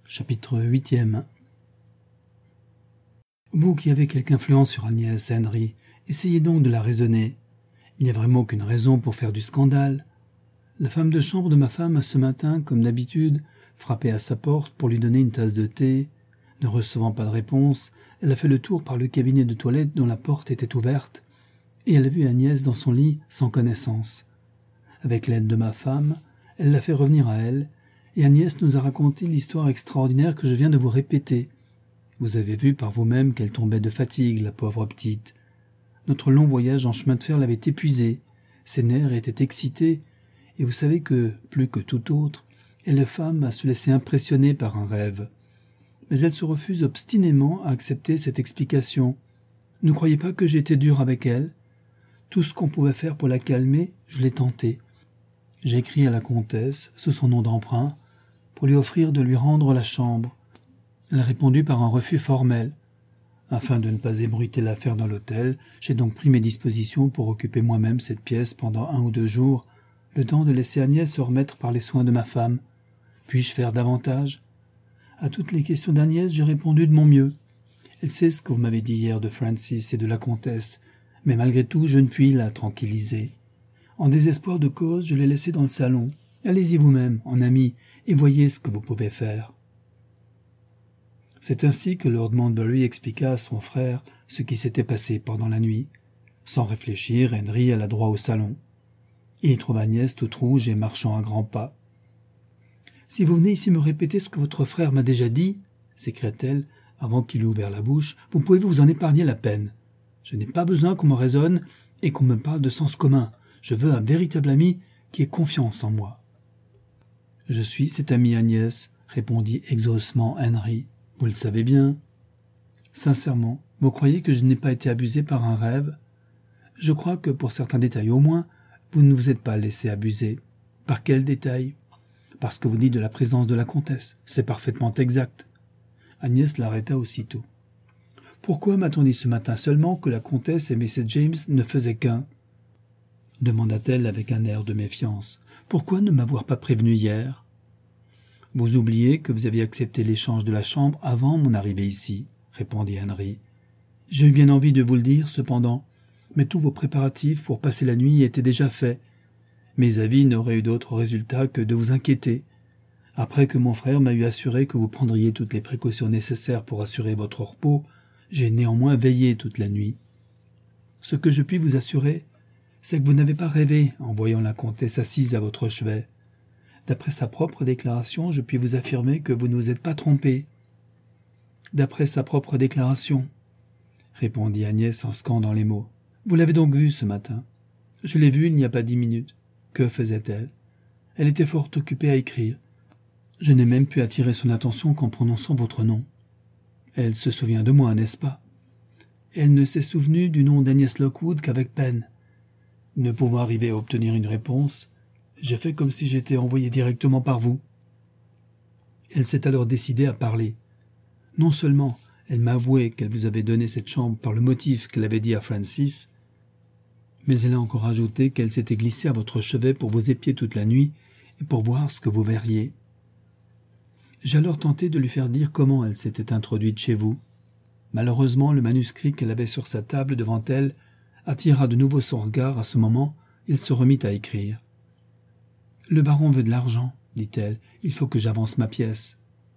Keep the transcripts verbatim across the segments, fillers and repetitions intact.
Chapitre huitième. Vous qui avez quelque influence sur Agnès, Henry, essayez donc de la raisonner. Il n'y a vraiment aucune raison pour faire du scandale. La femme de chambre de ma femme a ce matin, comme d'habitude, frappé à sa porte pour lui donner une tasse de thé. Ne recevant pas de réponse, elle a fait le tour par le cabinet de toilette dont la porte était ouverte, et elle a vu Agnès dans son lit sans connaissance. Avec l'aide de ma femme, elle l'a fait revenir à elle, et Agnès nous a raconté l'histoire extraordinaire que je viens de vous répéter. Vous avez vu par vous-même qu'elle tombait de fatigue, la pauvre petite. Notre long voyage en chemin de fer l'avait épuisée, ses nerfs étaient excités, et vous savez que, plus que tout autre, elle est femme à se laisser impressionner par un rêve. Mais elle se refuse obstinément à accepter cette explication. Ne croyez pas que j'étais dur avec elle. Tout ce qu'on pouvait faire pour la calmer, je l'ai tenté. J'ai écrit à la comtesse, sous son nom d'emprunt, pour lui offrir de lui rendre la chambre. Elle a répondu par un refus formel. Afin de ne pas ébruiter l'affaire dans l'hôtel, j'ai donc pris mes dispositions pour occuper moi-même cette pièce pendant un ou deux jours, le temps de laisser Agnès se remettre par les soins de ma femme. Puis-je faire davantage? À toutes les questions d'Agnès, j'ai répondu de mon mieux. Elle sait ce que vous m'avez dit hier de Francis et de la comtesse, mais malgré tout, je ne puis la tranquilliser. En désespoir de cause, je l'ai laissée dans le salon. Allez-y vous-même, en ami, et voyez ce que vous pouvez faire. C'est ainsi que Lord Montbury expliqua à son frère ce qui s'était passé pendant la nuit. Sans réfléchir, Henry alla droit au salon. Il y trouva Agnès toute rouge et marchant à grands pas. « Si vous venez ici me répéter ce que votre frère m'a déjà dit, s'écria-t-elle, avant qu'il eût ouvert la bouche, vous pouvez vous en épargner la peine. Je n'ai pas besoin qu'on me raisonne et qu'on me parle de sens commun. Je veux un véritable ami qui ait confiance en moi. »« Je suis cet ami Agnès, » répondit exaucement Henry. « Vous le savez bien. »« Sincèrement, vous croyez que je n'ai pas été abusé par un rêve ? Je crois que, pour certains détails au moins, vous ne vous êtes pas laissé abuser. Par quels détails ? Parce que vous dites de la présence de la comtesse. C'est parfaitement exact. » Agnès l'arrêta aussitôt. « Pourquoi m'a-t-on dit ce matin seulement que la comtesse et Missus James ne faisaient qu'un ?» demanda-t-elle avec un air de méfiance. « Pourquoi ne m'avoir pas prévenu hier ? » « Vous oubliez que vous aviez accepté l'échange de la chambre avant mon arrivée ici, » répondit Henry. « J'ai eu bien envie de vous le dire, cependant, mais tous vos préparatifs pour passer la nuit étaient déjà faits. Mes avis n'auraient eu d'autre résultat que de vous inquiéter. Après que mon frère m'a eu assuré que vous prendriez toutes les précautions nécessaires pour assurer votre repos, j'ai néanmoins veillé toute la nuit. Ce que je puis vous assurer, c'est que vous n'avez pas rêvé en voyant la comtesse assise à votre chevet. D'après sa propre déclaration, je puis vous affirmer que vous ne vous êtes pas trompé. »« D'après sa propre déclaration, » répondit Agnès en scandant les mots. « Vous l'avez donc vue ce matin. Je l'ai vue il n'y a pas dix minutes. Que faisait-elle ? Elle était fort occupée à écrire. Je n'ai même pu attirer son attention qu'en prononçant votre nom. Elle se souvient de moi, n'est-ce pas ? Elle ne s'est souvenue du nom d'Agnès Lockwood qu'avec peine. Ne pouvant arriver à obtenir une réponse, j'ai fait comme si j'étais envoyé directement par vous. Elle s'est alors décidée à parler. Non seulement elle m'a avoué qu'elle vous avait donné cette chambre par le motif qu'elle avait dit à Francis, mais elle a encore ajouté qu'elle s'était glissée à votre chevet pour vous épier toute la nuit et pour voir ce que vous verriez. J'ai alors tenté de lui faire dire comment elle s'était introduite chez vous. Malheureusement, le manuscrit qu'elle avait sur sa table devant elle attira de nouveau son regard à ce moment et elle se remit à écrire. « Le baron veut de l'argent, dit-elle. Il faut que j'avance ma pièce. »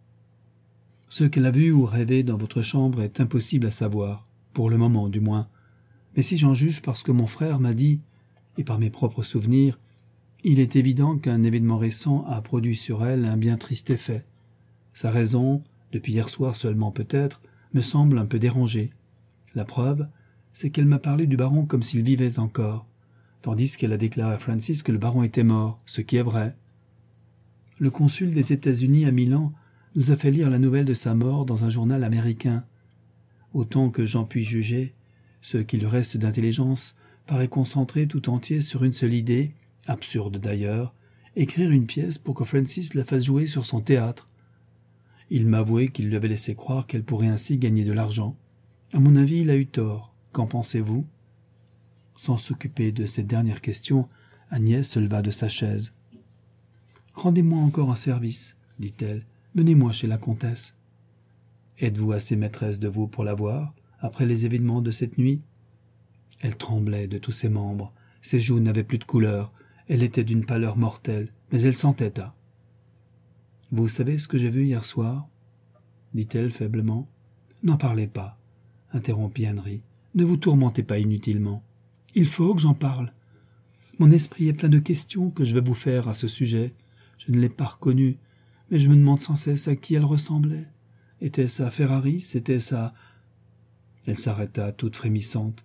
Ce qu'elle a vu ou rêvé dans votre chambre est impossible à savoir, pour le moment du moins. Mais si j'en juge parce que mon frère m'a dit, et par mes propres souvenirs, il est évident qu'un événement récent a produit sur elle un bien triste effet. Sa raison, depuis hier soir seulement peut-être, me semble un peu dérangée. La preuve, c'est qu'elle m'a parlé du baron comme s'il vivait encore, tandis qu'elle a déclaré à Francis que le baron était mort, ce qui est vrai. Le consul des États-Unis à Milan nous a fait lire la nouvelle de sa mort dans un journal américain. Autant que j'en puis juger, ce qui lui reste d'intelligence paraît concentré tout entier sur une seule idée, absurde d'ailleurs, écrire une pièce pour que Francis la fasse jouer sur son théâtre. Il m'a avoué qu'il lui avait laissé croire qu'elle pourrait ainsi gagner de l'argent. À mon avis, il a eu tort. Qu'en pensez-vous ? Sans s'occuper de cette dernière question, Agnès se leva de sa chaise. « Rendez-moi encore un service, dit-elle. Menez-moi chez la comtesse. » « Êtes-vous assez maîtresse de vous pour la voir, après les événements de cette nuit ?» Elle tremblait de tous ses membres, ses joues n'avaient plus de couleur, elle était d'une pâleur mortelle, mais elle s'entêta. « Vous savez ce que j'ai vu hier soir ?» dit-elle faiblement. « N'en parlez pas, » interrompit Henry. « Ne vous tourmentez pas inutilement. Il faut que j'en parle. Mon esprit est plein de questions que je vais vous faire à ce sujet. Je ne l'ai pas reconnue, mais je me demande sans cesse à qui elle ressemblait. Était-ce à Ferraris? Était-ce à... » Elle s'arrêta, toute frémissante.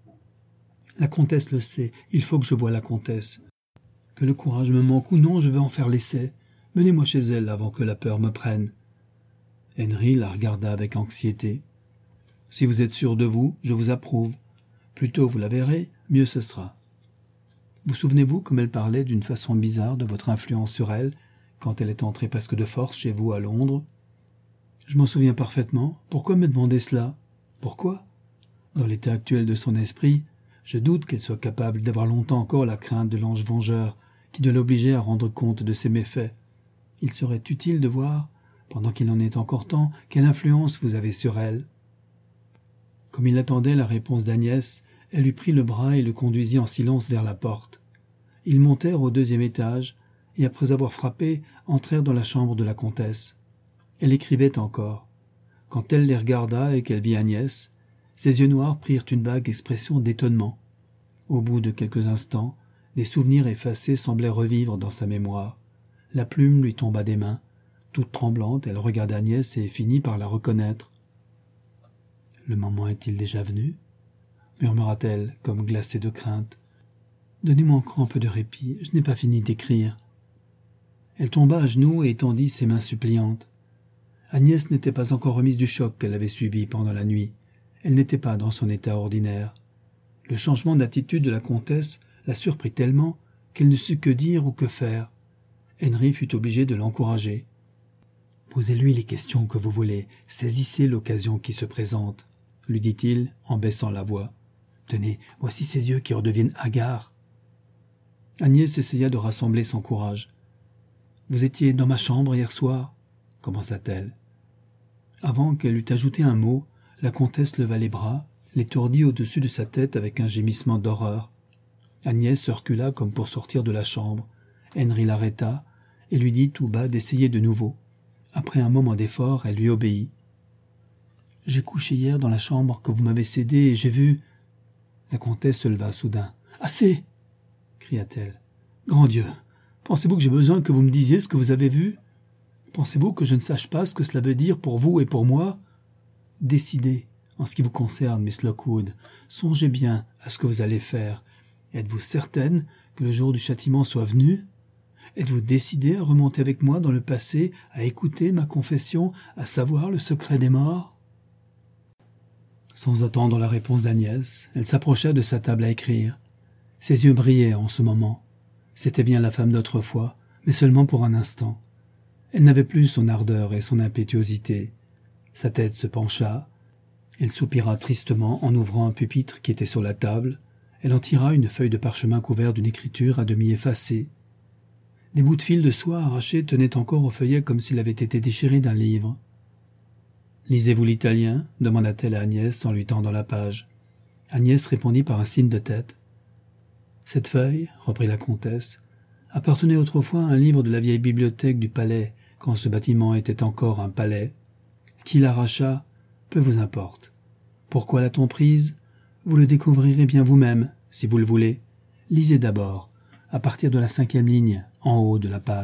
« La comtesse le sait, il faut que je voie la comtesse. Que le courage me manque ou non, je vais en faire l'essai. Menez-moi chez elle avant que la peur me prenne. » Henry la regarda avec anxiété. « Si vous êtes sûr de vous, je vous approuve. Plus tôt vous la verrez, mieux ce sera. Vous souvenez-vous comme elle parlait d'une façon bizarre de votre influence sur elle, quand elle est entrée presque de force chez vous à Londres ? » ?»« Je m'en souviens parfaitement. Pourquoi me demander cela ? Pourquoi ? Dans l'état actuel de son esprit, je doute qu'elle soit capable d'avoir longtemps encore la crainte de l'ange vengeur, qui doit l'obliger à rendre compte de ses méfaits. Il serait utile de voir, pendant qu'il en est encore temps, quelle influence vous avez sur elle. » Comme il attendait la réponse d'Agnès, elle lui prit le bras et le conduisit en silence vers la porte. Ils montèrent au deuxième étage, et après avoir frappé, entrèrent dans la chambre de la comtesse. Elle écrivait encore. Quand elle les regarda et qu'elle vit Agnès, ses yeux noirs prirent une vague expression d'étonnement. Au bout de quelques instants, des souvenirs effacés semblaient revivre dans sa mémoire. La plume lui tomba des mains. Toute tremblante, elle regarda Agnès et finit par la reconnaître. « Le moment est-il déjà venu ?» murmura-t-elle, comme glacée de crainte. « Donnez-moi encore un peu de répit, je n'ai pas fini d'écrire. » Elle tomba à genoux et étendit ses mains suppliantes. Agnès n'était pas encore remise du choc qu'elle avait subi pendant la nuit. Elle n'était pas dans son état ordinaire. Le changement d'attitude de la comtesse la surprit tellement qu'elle ne sut que dire ou que faire. Henry fut obligé de l'encourager. « Posez-lui les questions que vous voulez, saisissez l'occasion qui se présente, » lui dit-il en baissant la voix. « Tenez, voici ses yeux qui redeviennent hagards. » Agnès essaya de rassembler son courage. « Vous étiez dans ma chambre hier soir ?» commença-t-elle. Avant qu'elle eût ajouté un mot, la comtesse leva les bras, les tordit au-dessus de sa tête avec un gémissement d'horreur. Agnès se recula comme pour sortir de la chambre. Henry l'arrêta et lui dit tout bas d'essayer de nouveau. Après un moment d'effort, elle lui obéit. « J'ai couché hier dans la chambre que vous m'avez cédée et j'ai vu... » La comtesse se leva soudain. « Assez !» cria-t-elle. « Grand Dieu, pensez-vous que j'ai besoin que vous me disiez ce que vous avez vu ? Pensez-vous que je ne sache pas ce que cela veut dire pour vous et pour moi ? Décidez, en ce qui vous concerne, Miss Lockwood, songez bien à ce que vous allez faire. Êtes-vous certaine que le jour du châtiment soit venu ? Êtes-vous décidée à remonter avec moi dans le passé, à écouter ma confession, à savoir le secret des morts ?» Sans attendre la réponse d'Agnès, elle s'approcha de sa table à écrire. Ses yeux brillaient en ce moment. C'était bien la femme d'autrefois, mais seulement pour un instant. Elle n'avait plus son ardeur et son impétuosité. Sa tête se pencha. Elle soupira tristement en ouvrant un pupitre qui était sur la table. Elle en tira une feuille de parchemin couverte d'une écriture à demi effacée. Des bouts de fil de soie arrachés tenaient encore au feuillet comme s'il avait été déchiré d'un livre. « Lisez-vous l'italien » demanda-t-elle à Agnès en lui tendant la page. Agnès répondit par un signe de tête. « Cette feuille, » reprit la comtesse, « appartenait autrefois à un livre de la vieille bibliothèque du palais, quand ce bâtiment était encore un palais. Qui l'arracha, peu vous importe. Pourquoi l'a-t-on prise ? Vous le découvrirez bien vous-même, si vous le voulez. Lisez d'abord, à partir de la cinquième ligne, en haut de la page. »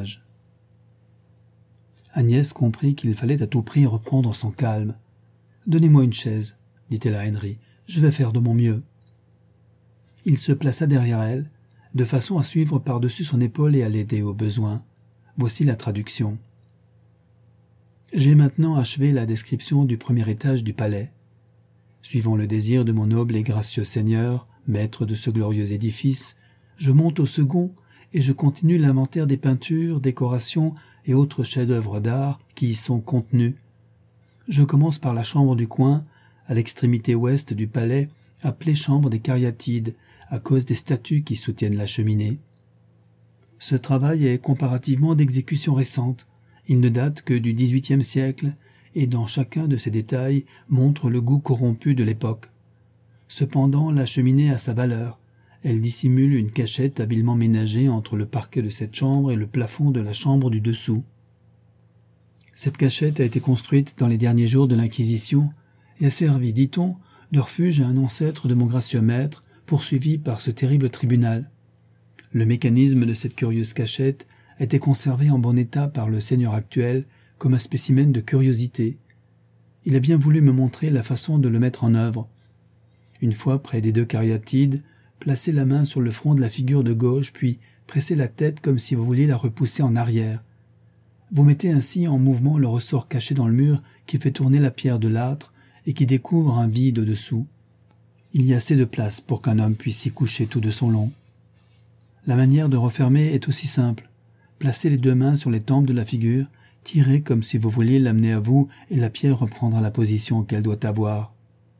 Agnès comprit qu'il fallait à tout prix reprendre son calme. « Donnez-moi une chaise, » dit-elle à Henry. « Je vais faire de mon mieux. » Il se plaça derrière elle, de façon à suivre par-dessus son épaule et à l'aider au besoin. Voici la traduction. J'ai maintenant achevé la description du premier étage du palais. Suivant le désir de mon noble et gracieux seigneur, maître de ce glorieux édifice, je monte au second et je continue l'inventaire des peintures, décorations et autres chefs-d'œuvre d'art qui y sont contenus. Je commence par la chambre du coin, à l'extrémité ouest du palais, appelée chambre des cariatides, à cause des statues qui soutiennent la cheminée. Ce travail est comparativement d'exécution récente. Il ne date que du dix-huitième siècle, et dans chacun de ses détails montre le goût corrompu de l'époque. Cependant, la cheminée a sa valeur. Elle dissimule une cachette habilement ménagée entre le parquet de cette chambre et le plafond de la chambre du dessous. Cette cachette a été construite dans les derniers jours de l'Inquisition et a servi, dit-on, de refuge à un ancêtre de mon gracieux maître, poursuivi par ce terrible tribunal. Le mécanisme de cette curieuse cachette a été conservé en bon état par le seigneur actuel comme un spécimen de curiosité. Il a bien voulu me montrer la façon de le mettre en œuvre. Une fois près des deux cariatides, placez la main sur le front de la figure de gauche, puis pressez la tête comme si vous vouliez la repousser en arrière. Vous mettez ainsi en mouvement le ressort caché dans le mur qui fait tourner la pierre de l'âtre et qui découvre un vide au-dessous. Il y a assez de place pour qu'un homme puisse y coucher tout de son long. La manière de refermer est aussi simple. Placez les deux mains sur les tempes de la figure, tirez comme si vous vouliez l'amener à vous et la pierre reprendra la position qu'elle doit avoir.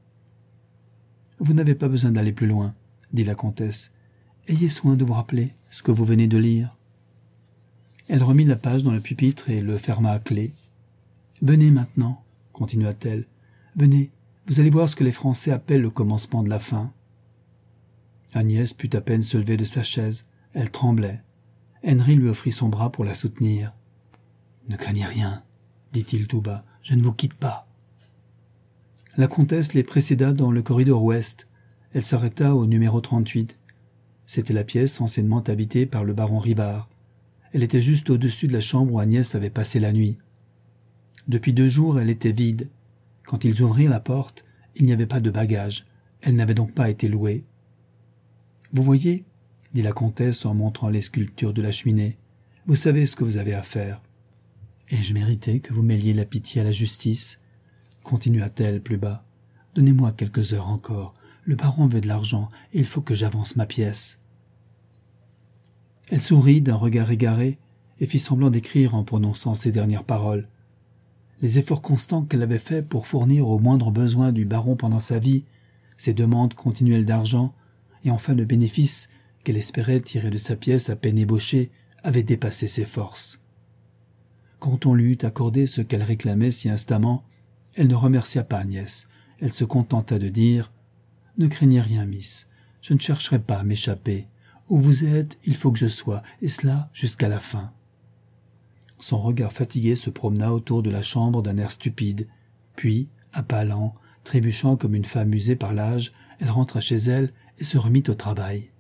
« Vous n'avez pas besoin d'aller plus loin, » dit la comtesse. « Ayez soin de vous rappeler ce que vous venez de lire. » Elle remit la page dans le pupitre et le ferma à clé. « Venez maintenant, » continua-t-elle. « Venez, vous allez voir ce que les Français appellent le commencement de la fin. » Agnès put à peine se lever de sa chaise. Elle tremblait. Henri lui offrit son bras pour la soutenir. « Ne craignez rien, » dit-il tout bas. « Je ne vous quitte pas. » La comtesse les précéda dans le corridor ouest. Elle s'arrêta au numéro trente-huit. C'était la pièce anciennement habitée par le baron Rivard. Elle était juste au-dessus de la chambre où Agnès avait passé la nuit. Depuis deux jours, elle était vide. Quand ils ouvrirent la porte, il n'y avait pas de bagages. Elle n'avait donc pas été louée. « Vous voyez, » dit la comtesse en montrant les sculptures de la cheminée, « vous savez ce que vous avez à faire. »« Ai-je mérité que vous mêliez la pitié à la justice ?» continua-t-elle plus bas. « Donnez-moi quelques heures encore. Le baron veut de l'argent et il faut que j'avance ma pièce. » Elle sourit d'un regard égaré et fit semblant d'écrire en prononçant ces dernières paroles. Les efforts constants qu'elle avait faits pour fournir aux moindres besoins du baron pendant sa vie, ses demandes continuelles d'argent, et enfin le bénéfice qu'elle espérait tirer de sa pièce à peine ébauchée, avaient dépassé ses forces. Quand on lui eut accordé ce qu'elle réclamait si instamment, elle ne remercia pas Agnès. Elle se contenta de dire « Ne craignez rien, miss, je ne chercherai pas à m'échapper. Où vous êtes, il faut que je sois, et cela jusqu'à la fin. » Son regard fatigué se promena autour de la chambre d'un air stupide. Puis, à pas lents, trébuchant comme une femme usée par l'âge, elle rentra chez elle et se remit au travail.